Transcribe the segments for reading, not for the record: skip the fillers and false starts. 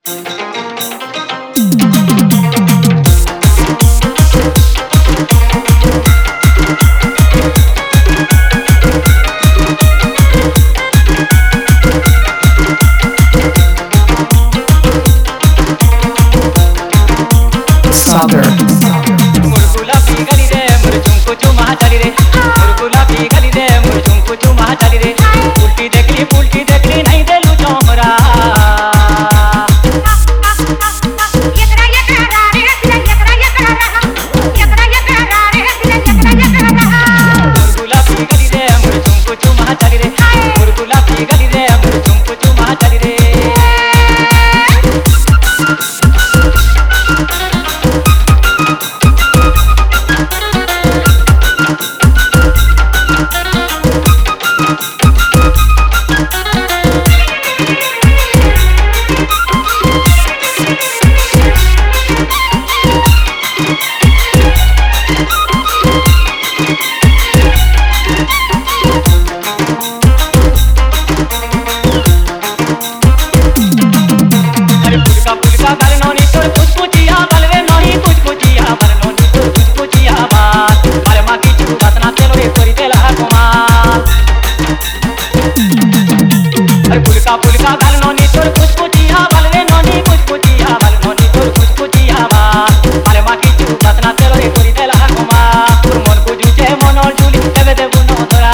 Sagar. मुरगुला P गली रे मुरझुमको चुमा चली रे मुरगुला पी गली रे मुरझुमको चुमा चली रे उल्टी देखली नहीं देलू चोमरा मुरगुला पी गली रे मुरझुमको चुमा चली रे मुरगुला पी गली रे मुरझुमको चुमा चली रे पुलका बल नोनी तोर कुचकुचिया बल रे नोनी कुचकुचिया बल नोनी तोर कुचकुचिया बात बल मा की चू बतना तेलो रे कोरी देला कुमार अरे पुलका बल नोनी तोर कुचकुचिया बल रे नोनी कुचकुचिया बल नोनी तोर कुचकुचिया बात बल मा की चू बतना तेलो रे कोरी देला कुमार तोर मन को जुजे मनोर जुली देवे देबु नो तोरा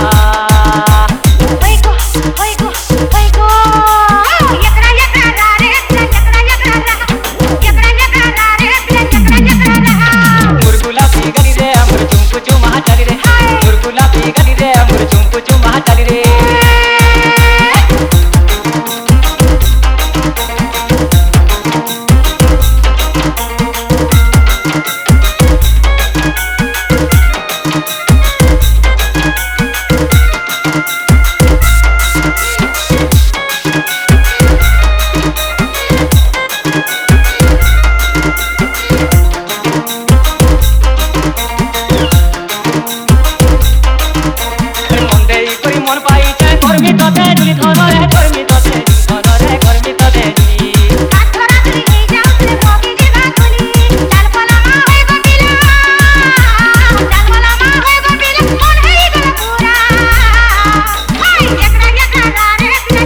मन पाई चाहे गर्मी तो दे जुली धरो रे गर्मी तो दे धरो रे गर्मी तो दे जुली रात रात्रि नहीं जाऊ रे मोगी जे बागुली लाल पला मा होय गोपिला लाल पला मा होय गोपिला मन हेई गला पूरा हाय एकरा रे पिला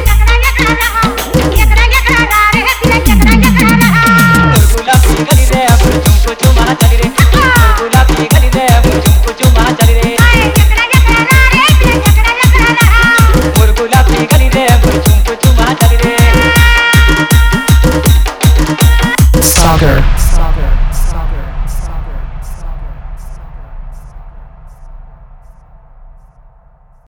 एकरा रे पिला मुरगुला पी गली रे मुरझुमको चुमा चली रे मुरगुला पी गली रे मुरझुमको चुमा चली रे Sagar.